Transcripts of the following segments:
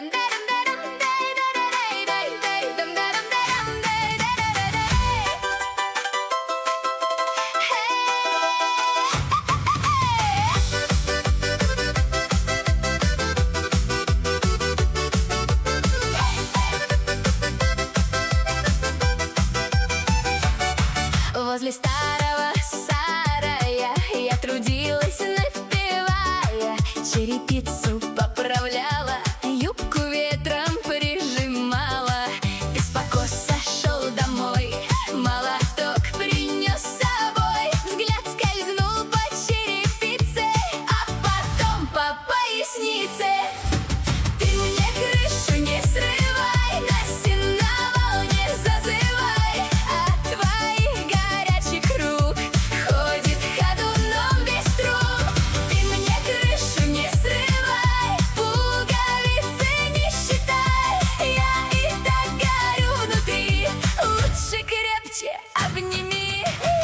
Возле старого сарая я трудилась, напевая, черепицу поправляла, юбку ветром прижимала. Ты с покоса шел домой, молоток принес с собой, взгляд скользнул по черепице, а потом по пояснице. Ты мне крышу не срывай, на сеновал не зазывай, от твоих горячих рук ходит ходуном весь труп. Ты мне крышу не срывай, пуговицы не считай, я и так горю внутри, лучше крепче обними.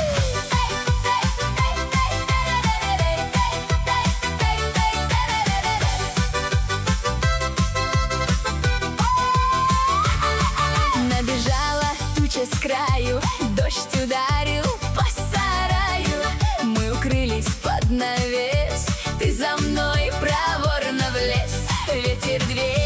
Набежала туча с краю, дождь ударил по сараю. Мы укрылись под навес, ты за мной проворно влез, ветер дверь